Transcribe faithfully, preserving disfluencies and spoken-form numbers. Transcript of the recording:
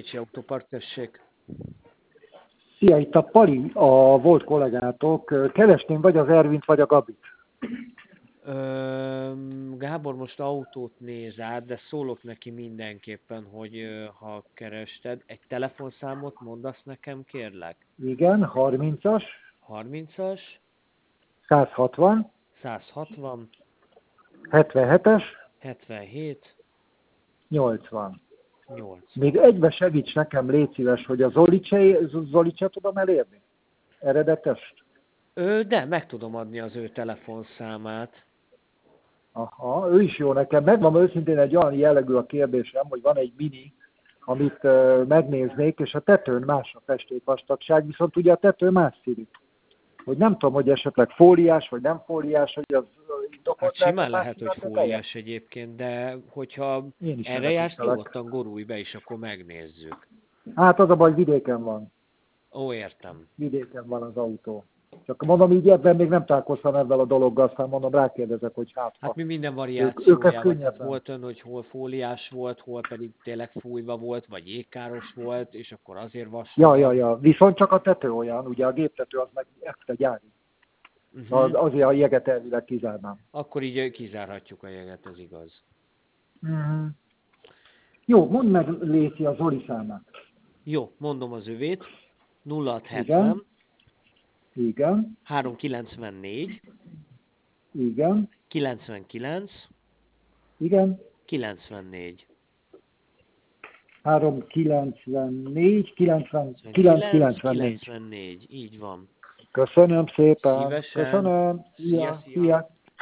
Lécsi Autópark, tessék. Szia, itt a Pali, a volt kollégátok. Keresném vagy az Ervint, vagy a Gabit. Ö, Gábor most autót néz át, de szólok neki mindenképpen, hogy ö, ha kerested, egy telefonszámot mondasz nekem, kérlek. Igen, harmincas, harmincas, százhatvan, százhatvan, hetvenhetes, hetvenhét, nyolcvan. Még nyolcvan. egybe segíts nekem, légy szíves, hogy a Zolicse, Zolicse tudom elérni? Eredetest? Ö, de meg tudom adni az ő telefonszámát. Aha, ő is jó nekem. Megvan őszintén egy olyan jellegű a kérdésem, hogy van egy mini, amit uh, megnéznék, és a tetőn más a festékvastagság, viszont ugye a tető más színű. Hogy nem tudom, hogy esetleg fóliás, vagy nem fóliás, hogy az Hát simán lehet, hogy fóliás egyébként, de hogyha erre jársz, nyugodtan gurulj be, és akkor megnézzük. Hát az a baj, vidéken van. Ó, értem. Vidéken van az autó. Csak mondom, így ebben még nem találkoztam ezzel a dologgal, aztán mondom, rákérdezek, hogy hát Hát mi minden ők, variációjában, tehát volt ön, hogy hol fóliás volt, hol pedig tényleg fújva volt, vagy jégkáros volt, és akkor azért vastag. Ja, ja, ja. Viszont csak a tető olyan, ugye a géptető az meg extra gyári. Uh-huh. Az, azért a jeget elvileg kizárnám. Akkor így kizárhatjuk a jeget, ez igaz. Uh-huh. Jó, mondd meg, Léci, a Zoli számát. Jó, mondom az övét. nulla hat hetven. Igen. Igen. három kilencvennégy. Igen. kilencvenkilenc. Igen. kilencvennégy. három kilencvennégy, kilencvenkilenc, kilencvennégy. kilencvennégy, így van. Köszönöm szépen. Szívesen. Köszönöm. Szia, szia. szia.